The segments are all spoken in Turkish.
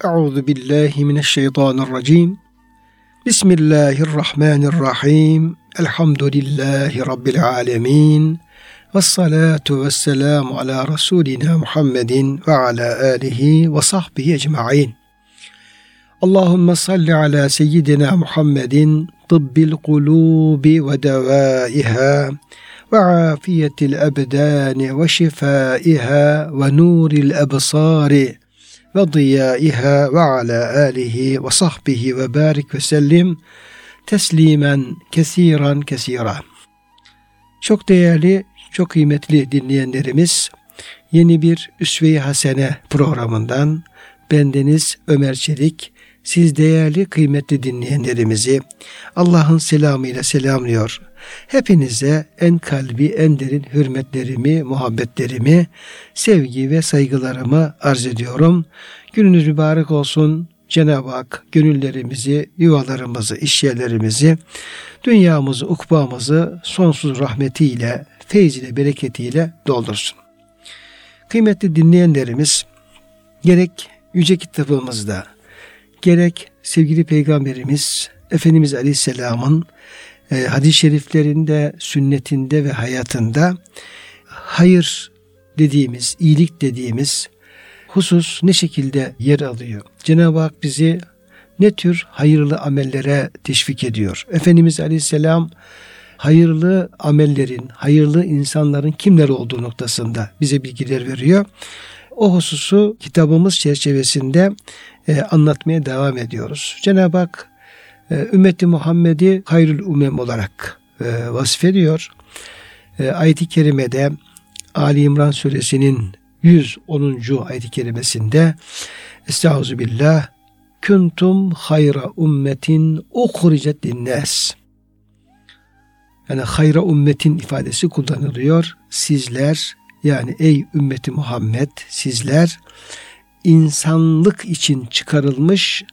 Euzu billahi mineşşeytanirracim. Bismillahirrahmanirrahim. Elhamdülillahi rabbil alamin. Vessalatu vesselamu ala rasulina Muhammedin ve ala alihi ve sahbihi ecmaîn. Allahumme salli ala seyyidina Muhammedin tıbbil kulubi ve devaiha ve afiyetil ebdani ve şifaiha ve nuril ebsari ve diyaiha ve ala alihi ve sahbihi ve barik ve sellim teslimen kesiran kesira. Çok değerli, çok kıymetli dinleyenlerimiz, yeni bir Üsve-i Hasene programından bendeniz Ömer Çelik, siz değerli kıymetli dinleyenlerimizi Allah'ın selamıyla selamlıyor. Hepinize en kalbi, en derin hürmetlerimi, muhabbetlerimi, sevgi ve saygılarımı arz ediyorum. Gününüz mübarek olsun. Cenab-ı Hak gönüllerimizi, yuvalarımızı, işyerlerimizi, dünyamızı, ukbamızı sonsuz rahmetiyle, feyziyle, bereketiyle doldursun. Kıymetli dinleyenlerimiz, gerek yüce kitabımızda, gerek sevgili Peygamberimiz Efendimiz Aleyhisselam'ın hadis-i şeriflerinde, sünnetinde ve hayatında hayır dediğimiz, iyilik dediğimiz husus ne şekilde yer alıyor? Cenab-ı Hak bizi ne tür hayırlı amellere teşvik ediyor? Efendimiz Aleyhisselam hayırlı amellerin, hayırlı insanların kimler olduğu noktasında bize bilgiler veriyor. O hususu kitabımız çerçevesinde anlatmaya devam ediyoruz. Cenab-ı Hak ümmeti Muhammed'i hayrül umem olarak vasfediyor. Ayet-i kerimede Ali İmran suresinin 110. ayet-i kerimesinde Estağfirullah, kuntum hayra ummetin uhricet linnas. Yani hayra ummetin ifadesi kullanılıyor. Sizler, yani ey ümmeti Muhammed, sizler insanlık için çıkarılmış,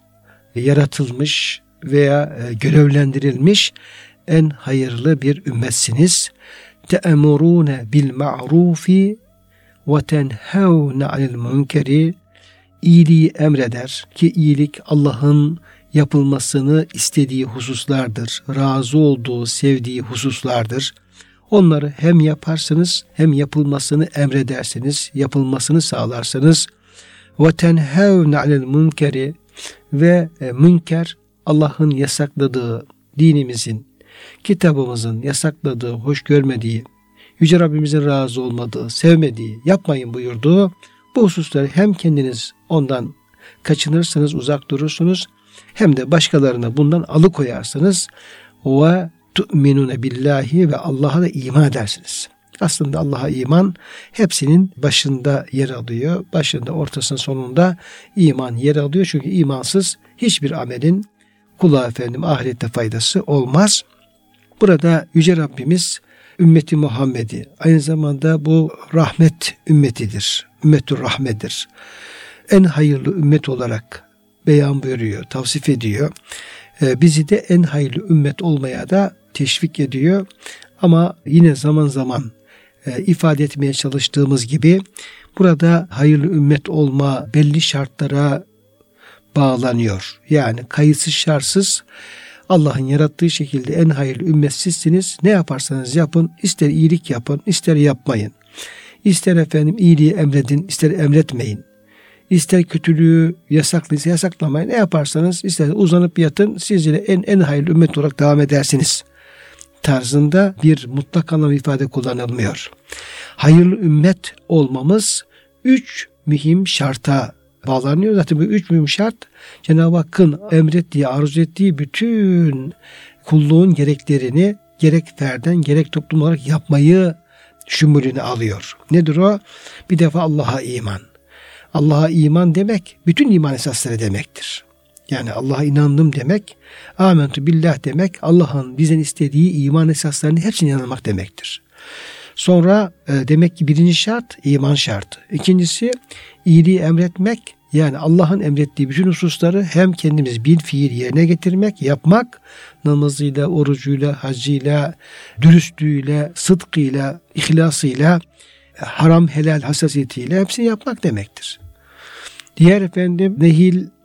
yaratılmış veya görevlendirilmiş en hayırlı bir ümmetsiniz. Te'emurune bil ma'rufi ve tenhevne anil münkeri. İyiliği emreder ki iyilik Allah'ın yapılmasını istediği hususlardır. Razı olduğu, sevdiği hususlardır. Onları hem yaparsınız hem yapılmasını emredersiniz, yapılmasını sağlarsınız. Ve tenhevne anil münkeri ve münker Allah'ın yasakladığı, dinimizin, kitabımızın yasakladığı, hoş görmediği, Yüce Rabbimizin razı olmadığı, sevmediği, yapmayın buyurduğu bu hususları hem kendiniz ondan kaçınırsınız, uzak durursunuz, hem de başkalarına bundan alıkoyarsınız. Ve tu'minune billahi ve Allah'a da iman edersiniz. Aslında Allah'a iman hepsinin başında yer alıyor. Başında, ortasında, sonunda iman yer alıyor. Çünkü imansız hiçbir amelin kula ahirette faydası olmaz. Burada Yüce Rabbimiz ümmeti Muhammed'i aynı zamanda bu rahmet ümmetidir. Ümmetür rahmedir. En hayırlı ümmet olarak beyan buyuruyor, tavsif ediyor. Bizi de en hayırlı ümmet olmaya da teşvik ediyor. Ama yine zaman zaman ifade etmeye çalıştığımız gibi burada hayırlı ümmet olma belli şartlara bağlanıyor. Yani kayıtsız şartsız Allah'ın yarattığı şekilde en hayırlı ümmet sizsiniz. Ne yaparsanız yapın, ister iyilik yapın, ister yapmayın. İster efendim iyiliği emredin, ister emretmeyin. İster kötülüğü yasaklayın, yasaklamayın. Ne yaparsanız ister uzanıp yatın, siz yine en hayırlı ümmet olarak devam edersiniz tarzında bir mutlak anlam ifade kullanılmıyor. Hayırlı ümmet olmamız 3 mühim şarta bağlanıyor. Zaten bu 3 mühim şart Cenab-ı Hakk'ın emrettiği, arzu ettiği bütün kulluğun gereklerini gerek ferden gerek toplum olarak yapmayı şumulüne alıyor. Nedir o? Bir defa Allah'a iman. Allah'a iman demek bütün iman esasları demektir. Yani Allah'a inandım demek, amentu billah demek, Allah'ın bizden istediği iman esaslarını hepsine inanmak demektir. Sonra demek ki birinci şart iman şartı. İkincisi iyiliği emretmek, yani Allah'ın emrettiği bütün hususları hem kendimiz bil fiil yerine getirmek, yapmak, namazıyla, orucuyla, hacıyla, dürüstlüğüyle, sıdkıyla, ihlasıyla, haram helal hassasiyetiyle hepsini yapmak demektir. Diğer efendim nehil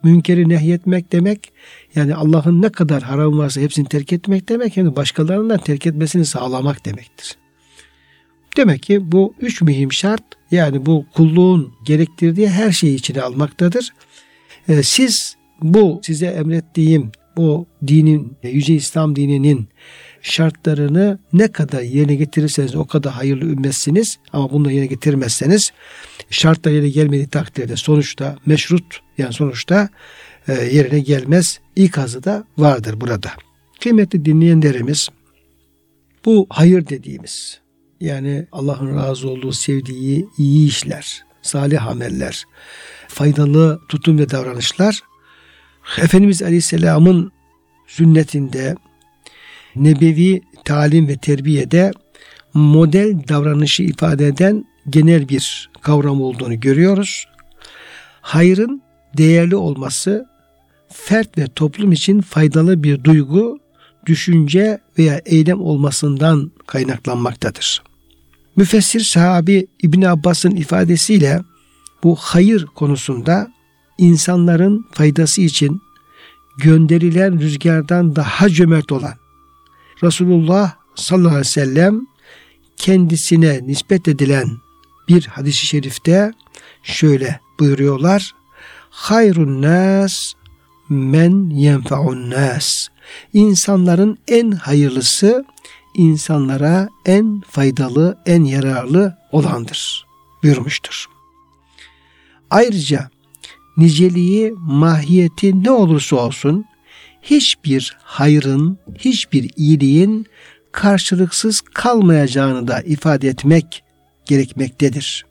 münkeri nehyetmek demek, yani Allah'ın ne kadar haram varsa hepsini terk etmek demek, yani başkalarından terk etmesini sağlamak demektir. Demek ki bu üç mühim şart, yani bu kulluğun gerektirdiği her şeyi içine almaktadır. Siz bu size emrettiğim bu dinin, Yüce İslam dininin şartlarını ne kadar yerine getirirseniz o kadar hayırlı ümmetsiniz. Ama bunu yerine getirmezseniz, şartlar yerine gelmediği takdirde sonuçta meşrut, yani sonuçta yerine gelmez ikazı da vardır burada. Kıymetli dinleyenlerimiz, bu hayır dediğimiz, yani Allah'ın razı olduğu, sevdiği iyi işler, salih ameller, faydalı tutum ve davranışlar, Efendimiz Aleyhisselam'ın sünnetinde, nebevi talim ve terbiyede model davranışı ifade eden genel bir kavram olduğunu görüyoruz. Hayrın değerli olması, fert ve toplum için faydalı bir duygu, düşünce veya eylem olmasından kaynaklanmaktadır. Müfessir sahabi İbn Abbas'ın ifadesiyle bu hayır konusunda insanların faydası için gönderilen rüzgardan daha cömert olan Resulullah sallallahu aleyhi ve sellem kendisine nispet edilen bir hadis-i şerifte şöyle buyuruyorlar: hayrun nas men yenfa'un nas. İnsanların en hayırlısı, insanlara en faydalı, en yararlı olandır buyurmuştur. Ayrıca niceliği, mahiyeti ne olursa olsun hiçbir hayrın, hiçbir iyiliğin karşılıksız kalmayacağını da ifade etmek gerekmektedir.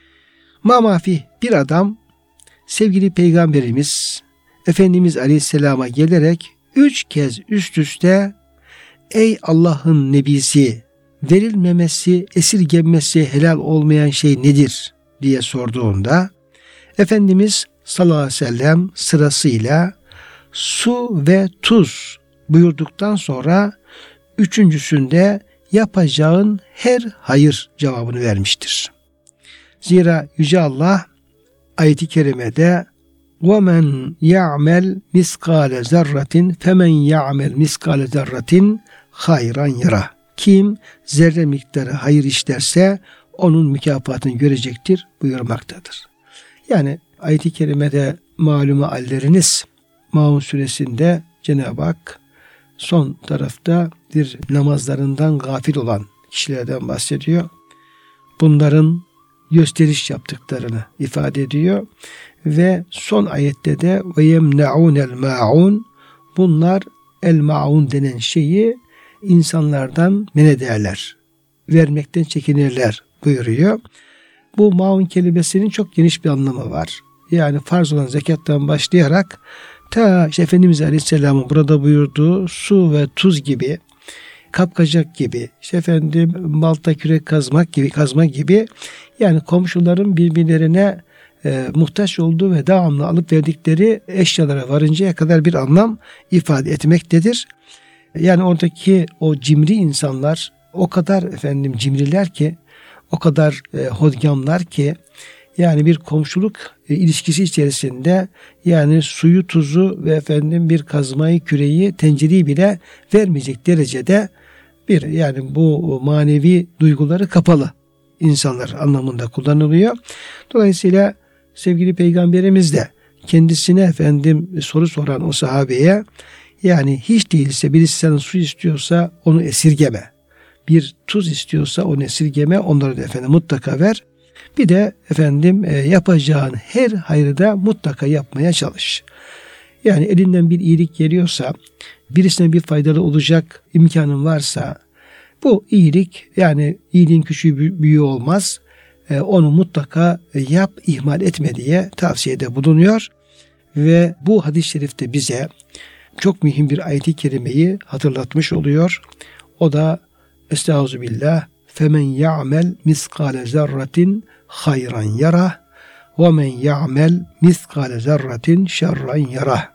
Mamafi, bir adam sevgili Peygamberimiz Efendimiz Aleyhisselam'a gelerek 3 kez üst üste ey Allah'ın nebisi, verilmemesi, esirgenmesi helal olmayan şey nedir diye sorduğunda Efendimiz sallallahu aleyhi ve sellem sırasıyla su ve tuz buyurduktan sonra üçüncüsünde yapacağın her hayır cevabını vermiştir. Zira Yüce Allah ayet-i kerimede وَمَنْ يَعْمَلْ مِسْقَالَ زَرَّةٍ فَمَنْ يَعْمَلْ مِسْقَالَ زَرَّةٍ hayran yara. Kim zerre miktarı hayır işlerse onun mükafatını görecektir buyurmaktadır. Yani ayet-i kerimede malumu halleriniz, Maun suresinde Cenab-ı Hak son tarafta bir namazlarından gafil olan kişilerden bahsediyor. Bunların gösteriş yaptıklarını ifade ediyor ve son ayette de ve yemnaunel maun, bunlar el maun denen şeyi insanlardan men ederler, vermekten çekinirler buyuruyor. Bu maun kelimesinin çok geniş bir anlamı var. Yani farz olan zekattan başlayarak ta Efendimiz Aleyhisselam'ın burada buyurduğu su ve tuz gibi, kapkacak gibi, balta kürek kazmak gibi, yani komşuların birbirlerine muhtaç olduğu ve devamlı alıp verdikleri eşyalara varıncaya kadar bir anlam ifade etmektedir. Yani oradaki o cimri insanlar o kadar cimriler ki, o kadar hodgamlar ki, yani bir komşuluk ilişkisi içerisinde yani suyu, tuzu ve bir kazmayı, küreği, tencereyi bile vermeyecek derecede bir, yani bu manevi duyguları kapalı insanlar anlamında kullanılıyor. Dolayısıyla sevgili Peygamberimiz de kendisine soru soran o sahabeye, yani hiç değilse birisi senden su istiyorsa onu esirgeme, bir tuz istiyorsa onu esirgeme, onları da mutlaka ver. Bir de yapacağın her hayrı da mutlaka yapmaya çalış. Yani elinden bir iyilik geliyorsa, birisine bir faydalı olacak imkanın varsa, bu iyilik, yani iyiliğin küçüğü büyüğü olmaz. Onu mutlaka yap, ihmal etme diye tavsiyede bulunuyor. Ve bu hadis-i şerifte bize çok mühim bir ayet-i kerimeyi hatırlatmış oluyor. O da Estağfirullah, femen ya'mel miskale zerratin hayran yarah ve men ya'mel miskale zerratin şerran yarah.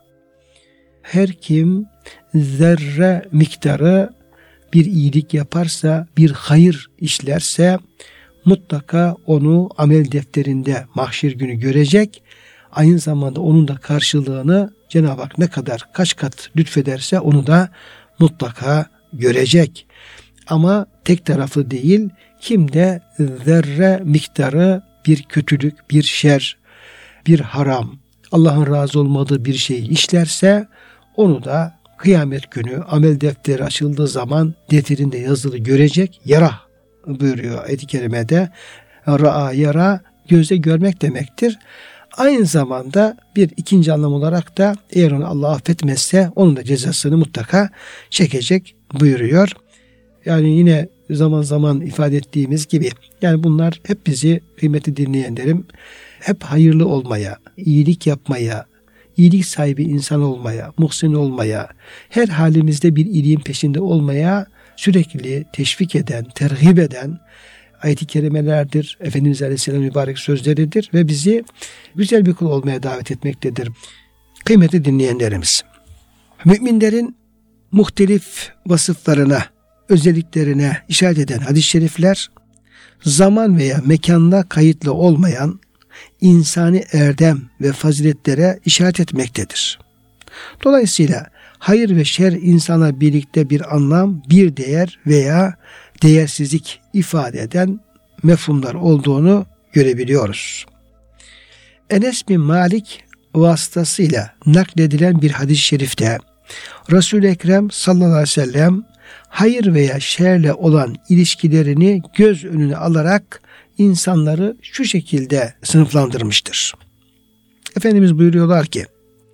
Her kim zerre miktarı bir iyilik yaparsa, bir hayır işlerse mutlaka onu amel defterinde mahşer günü görecek. aynı zamanda onun da karşılığını Cenab-ı Hak ne kadar kaç kat lütfederse onu da mutlaka görecek. Ama tek taraflı değil, kimde zerre miktarı bir kötülük, bir şer, bir haram, Allah'ın razı olmadığı bir şeyi işlerse onu da kıyamet günü amel defteri açıldığı zaman defterinde yazılı görecek. Yara buyuruyor ayet-i kerimede. Ra'a, yara gözle görmek demektir. Aynı zamanda bir ikinci anlam olarak da eğer onu Allah affetmezse onun da cezasını mutlaka çekecek buyuruyor. Yani yine zaman zaman ifade ettiğimiz gibi yani bunlar hep bizi kıymetli dinleyenlerim hep hayırlı olmaya, iyilik yapmaya, iyilik sahibi insan olmaya, muhsin olmaya, her halimizde bir iyiliğin peşinde olmaya sürekli teşvik eden, terhip eden ayet-i kerimelerdir. Efendimiz Aleyhisselam mübarek sözleridir ve bizi güzel bir kul olmaya davet etmektedir. Kıymetli dinleyenlerimiz, müminlerin muhtelif vasıflarına, özelliklerine işaret eden hadis-i şerifler, zaman veya mekanda kayıtlı olmayan insani erdem ve faziletlere işaret etmektedir. Dolayısıyla hayır ve şer insana birlikte bir anlam, bir değer veya değersizlik ifade eden mefhumlar olduğunu görebiliyoruz. Enes bin Malik vasıtasıyla nakledilen bir hadis-i şerifte Resul-i Ekrem sallallahu aleyhi ve sellem hayır veya şerle olan ilişkilerini göz önüne alarak insanları şu şekilde sınıflandırmıştır. Efendimiz buyuruyorlar ki,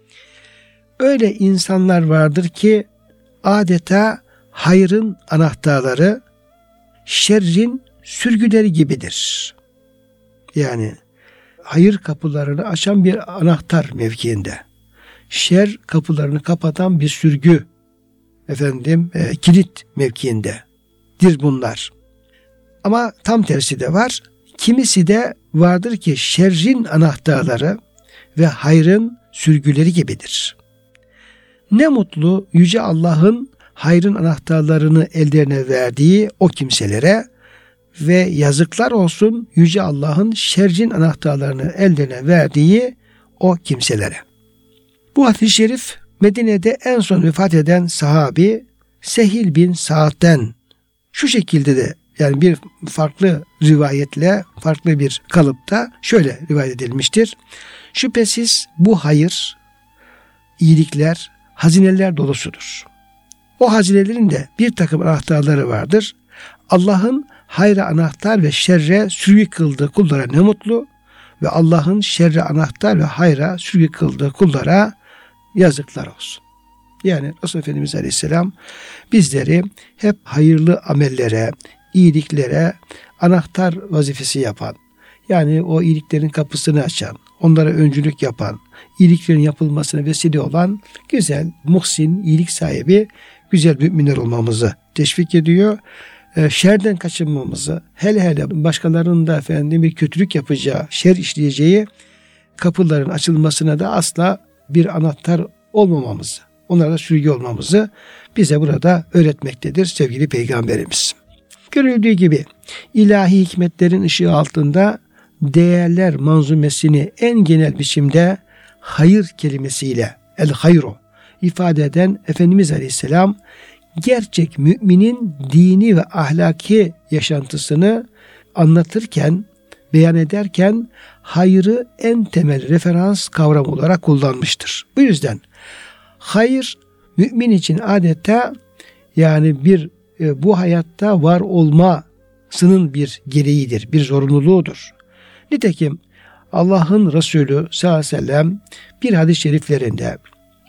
öyle insanlar vardır ki adeta hayrın anahtarları, şerrin sürgüleri gibidir. Yani hayır kapılarını açan bir anahtar mevkiinde, şer kapılarını kapatan bir sürgü, kilit mevkiindedir bunlar. Ama tam tersi de var. Kimisi de vardır ki şerrin anahtarları ve hayrın sürgüleri gibidir. Ne mutlu Yüce Allah'ın hayrın anahtarlarını ellerine verdiği o kimselere ve yazıklar olsun Yüce Allah'ın şerrin anahtarlarını ellerine verdiği o kimselere. Bu hadis-i şerif Medine'de en son vefat eden sahabi Sehil bin Sa'd'den şu şekilde de yani bir farklı rivayetle, farklı bir kalıpta şöyle rivayet edilmiştir. Şüphesiz bu hayır, iyilikler, hazineler dolusudur. O hazinelerin de bir takım anahtarları vardır. Allah'ın hayra anahtar ve şerre sürgü kıldığı kullara ne mutlu ve Allah'ın şerre anahtar ve hayra sürgü kıldığı kullara yazıklar olsun. Yani Resulullah Efendimiz Aleyhisselam bizleri hep hayırlı amellere, iyiliklere anahtar vazifesi yapan, yani o iyiliklerin kapısını açan, onlara öncülük yapan, iyiliklerin yapılmasına vesile olan güzel, muhsin, iyilik sahibi, güzel müminler olmamızı teşvik ediyor. Şerden kaçınmamızı, hele başkalarının da bir kötülük yapacağı, şer işleyeceği kapıların açılmasına da asla bir anahtar olmamamızı, onlara sürgü olmamızı bize burada öğretmektedir sevgili Peygamberimiz. Görüldüğü gibi ilahi hikmetlerin ışığı altında değerler manzumesini en genel biçimde hayır kelimesiyle el hayru ifade eden Efendimiz Aleyhisselam gerçek müminin dini ve ahlaki yaşantısını anlatırken, beyan ederken hayrı en temel referans kavramı olarak kullanmıştır. Bu yüzden hayır mümin için adeta yani bir bu hayatta var olmasının bir gereğidir, bir zorunluluğudur. Nitekim Allah'ın Resulü sallallahu aleyhi ve sellem bir hadis-i şeriflerinde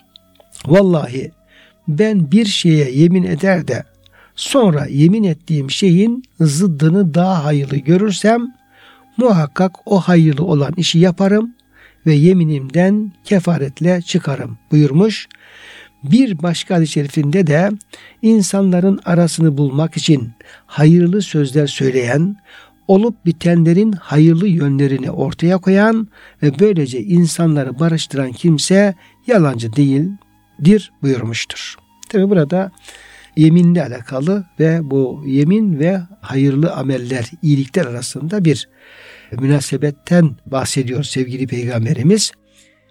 vallahi ben bir şeye yemin eder de sonra yemin ettiğim şeyin zıddını daha hayırlı görürsem muhakkak o hayırlı olan işi yaparım ve yeminimden kefaretle çıkarım buyurmuş. Bir başka hadis-i şerifinde de insanların arasını bulmak için hayırlı sözler söyleyen, olup bitenlerin hayırlı yönlerini ortaya koyan ve böylece insanları barıştıran kimse yalancı değildir buyurmuştur. Tabi burada yeminle alakalı ve bu yemin ve hayırlı ameller, iyilikler arasında bir münasebetten bahsediyor sevgili Peygamberimiz.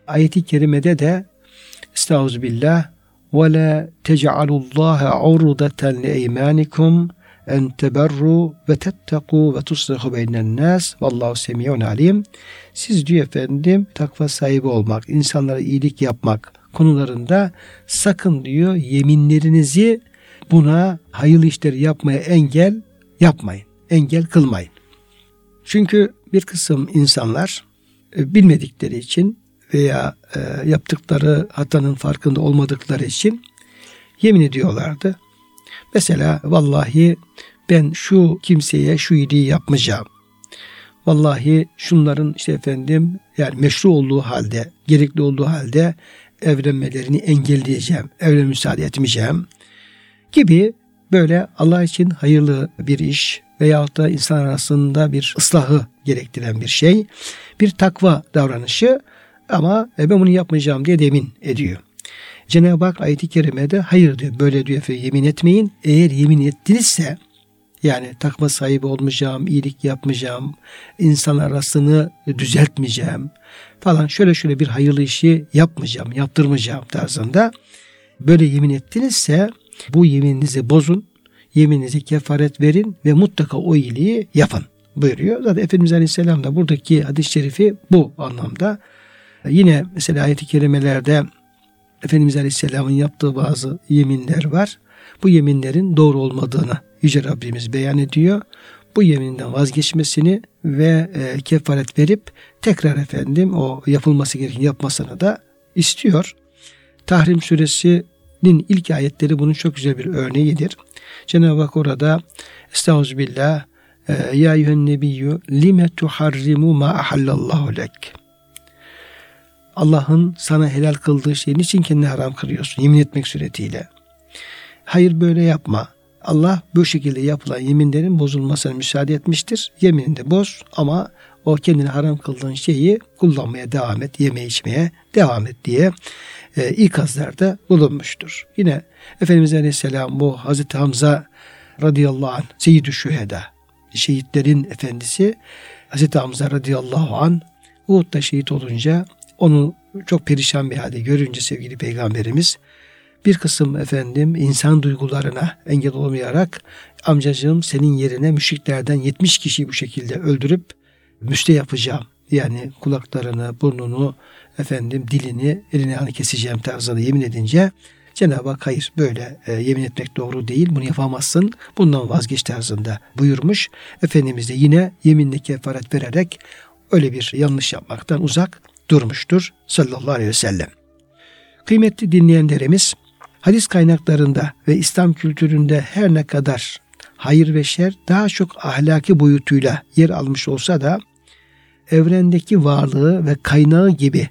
ayeti kerimede de Estağfirullah ve la tec'alullaha urdeten li eymanikum en teberru ve tetteku ve tuslihu beynen nas vallahu semiyun alim. Siz diyor efendim takva sahibi olmak, insanlara iyilik yapmak konularında sakın diyor yeminlerinizi buna hayırlı işleri yapmaya engel yapmayın. Engel kılmayın. Çünkü bir kısım insanlar bilmedikleri için veya yaptıkları hatanın farkında olmadıkları için yemin ediyorlardı. Mesela vallahi ben şu kimseye şu iyiliği yapmayacağım. Vallahi şunların işte efendim yani meşru olduğu halde, gerekli olduğu halde evlenmelerini engelleyeceğim, evlenme müsaade etmeyeceğim gibi böyle Allah için hayırlı bir iş veyahut da insan arasında bir ıslahı gerektiren bir şey, bir takva davranışı ama ben bunu yapmayacağım diye yemin ediyor. Cenab-ı Hak ayet-i kerimede hayır diyor, böyle diyor efendim, yemin etmeyin. Eğer yemin ettinizse yani takva sahibi olmayacağım, iyilik yapmayacağım, insan arasını düzeltmeyeceğim falan şöyle bir hayırlı işi yapmayacağım, yaptırmayacağım tarzında böyle yemin ettinizse bu yemininizi bozun, yemininizi kefaret verin ve mutlaka o iyiliği yapın buyuruyor. Zaten Efendimiz Aleyhisselam da buradaki hadis-i şerifi bu anlamda. Yine mesela ayet-i kerimelerde Efendimiz Aleyhisselam'ın yaptığı bazı yeminler var. Bu yeminlerin doğru olmadığını Yüce Rabbimiz beyan ediyor. Bu yeminden vazgeçmesini ve kefaret verip tekrar efendim o yapılması gereken yapmasını da istiyor. Tahrim suresinin ilk ayetleri bunun çok güzel bir örneğidir. Cenab-ı Hak orada Estağfirullah ya eyyühen nebiyyü lime tuharrimu ma ahallallahu lek. Allah'ın sana helal kıldığı şeyin için kendine haram kılıyorsun yemin etmek suretiyle. Hayır böyle yapma. Allah bu şekilde yapılan yeminlerin bozulmasına müsaade etmiştir. Yeminini de boz ama o kendine haram kıldığın şeyi kullanmaya devam et, yeme içmeye devam et diye ikazlarda bulunmuştur. Yine Efendimiz Aleyhisselam bu Hazreti Hamza radıyallahu anh Seyyid-i Şüheda, şehitlerin efendisi Hazreti Hamza radıyallahu anh Uhud'da şehit olunca onu çok perişan bir halde görünce sevgili Peygamberimiz bir kısım efendim insan duygularına engel olamayarak amcacığım senin yerine müşriklerden 70 kişiyi bu şekilde öldürüp müste yapacağım. Yani kulaklarını, burnunu, efendim dilini, elini hani keseceğim tarzında yemin edince Cenab-ı Hak hayır böyle yemin etmek doğru değil, bunu yapamazsın, bundan vazgeç tarzında buyurmuş. Efendimiz de yine yeminle kefaret vererek öyle bir yanlış yapmaktan uzak durmuştur sallallahu aleyhi ve sellem. Kıymetli dinleyenlerimiz, hadis kaynaklarında ve İslam kültüründe her ne kadar hayır ve şer daha çok ahlaki boyutuyla yer almış olsa da evrendeki varlığı ve kaynağı gibi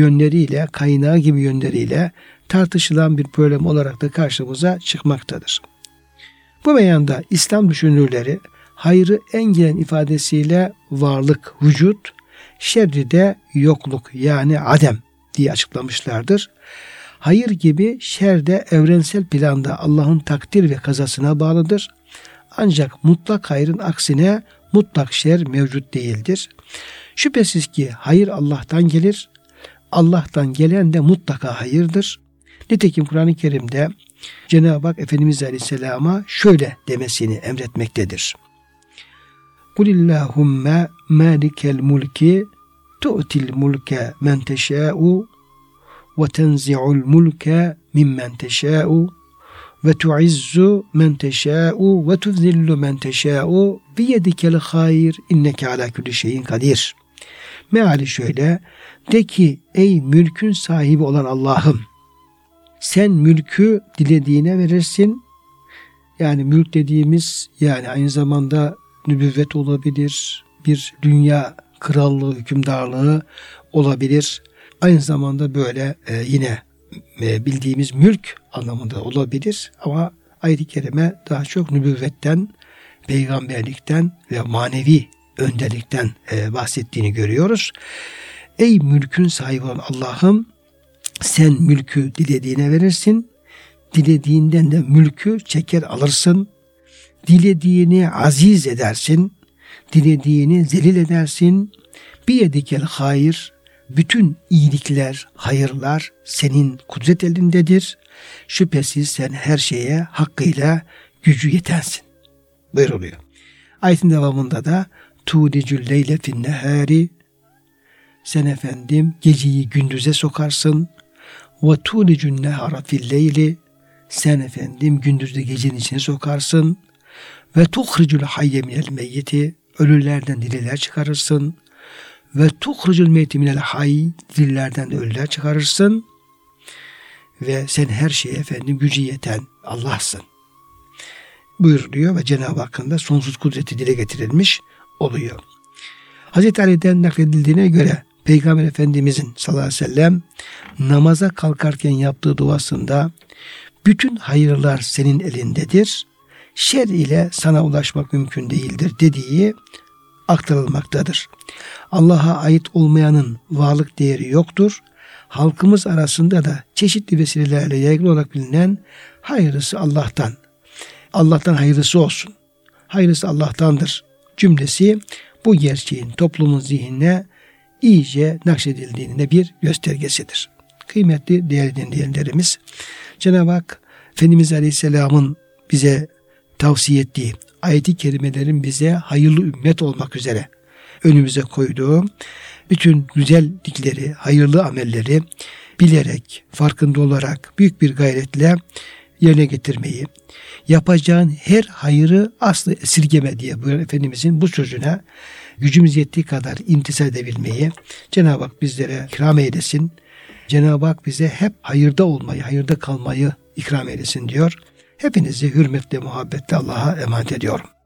yönleriyle tartışılan bir problem olarak da karşımıza çıkmaktadır. Bu meyanda İslam düşünürleri hayrı en gelen ifadesiyle varlık, vücut, şerri de yokluk yani adem diye açıklamışlardır. Hayır gibi şer de evrensel planda Allah'ın takdir ve kazasına bağlıdır. Ancak mutlak hayrın aksine mutlak şer mevcut değildir. Şüphesiz ki hayır Allah'tan gelir. Allah'tan gelen de mutlaka hayırdır. Nitekim Kur'an-ı Kerim'de Cenab-ı Hak Efendimiz Aleyhisselam'a şöyle demesini emretmektedir. Kulillahümme malikel mulki tu'til mulke men teşâ'u ve tenzi'ul mulke mimmen teşâ'u ve tu'izzu men teşâ'u ve tuzillu men teşâ'u biyedikel hayr inneke ala kulli şeyin kadir. Meali şöyle, de ki ey mülkün sahibi olan Allah'ım, sen mülkü dilediğine verirsin. Yani mülk dediğimiz yani aynı zamanda nübüvvet olabilir, bir dünya krallığı, hükümdarlığı olabilir. Aynı zamanda böyle yine bildiğimiz mülk anlamında olabilir. Ama ayet-i kerime daha çok nübüvvetten, peygamberlikten ve manevi önderlikten bahsettiğini görüyoruz. Ey mülkün sahibi olan Allah'ım, sen mülkü dilediğine verirsin. Dilediğinden de mülkü çeker alırsın. Dilediğini aziz edersin. Dilediğini zelil edersin. Biyedikel hayır, Bütün iyilikler, hayırlar senin kudret elindedir. Şüphesiz sen her şeye hakkıyla gücü yetensin buyuruluyor. Ayetin devamında da tulicül leyle fin nehari, sen efendim geceyi gündüze sokarsın. Ve tulicün nehara fil leyli, sen efendim gündüzde gecenin içine sokarsın. Ve tuhricül hayye minel meyyiti, ölülerden diriler çıkarırsın. Ve tuhricül meyyiti minel hayy, dirilerden de ölüler çıkarırsın. Ve sen her şeye efendim gücü yeten Allah'sın buyuruluyor ve Cenab-ı Hakk'ın da sonsuz kudreti dile getirilmiş oluyor. Hazreti Ali'den nakledildiğine göre Peygamber Efendimizin sallallahu aleyhi ve sellem namaza kalkarken yaptığı duasında bütün hayırlar senin elindedir, şer ile sana ulaşmak mümkün değildir dediği aktarılmaktadır. Allah'a ait olmayanın varlık değeri yoktur. Halkımız arasında da çeşitli vesilelerle yaygın olarak bilinen hayırlısı Allah'tan. Allah'tan hayırlısı olsun. Hayırlısı Allah'tandır cümlesi bu gerçeğin toplumun zihnine iyice nakşedildiğinin de bir göstergesidir. Kıymetli değerli dinleyenlerimiz, Cenab-ı Hak Efendimiz Aleyhisselam'ın bize tavsiye ettiği ayet-i kerimelerin bize hayırlı ümmet olmak üzere önümüze koyduğu bütün güzellikleri, hayırlı amelleri bilerek, farkında olarak büyük bir gayretle yerine getirmeyi, yapacağın her hayırı asla esirgeme diye buyuran Efendimizin bu sözüne gücümüz yettiği kadar imtisal edebilmeyi Cenab-ı Hak bizlere ikram eylesin. Cenab-ı Hak bize hep hayırda olmayı, hayırda kalmayı ikram eylesin diyor. Hepinizi hürmetle, muhabbetle Allah'a emanet ediyorum.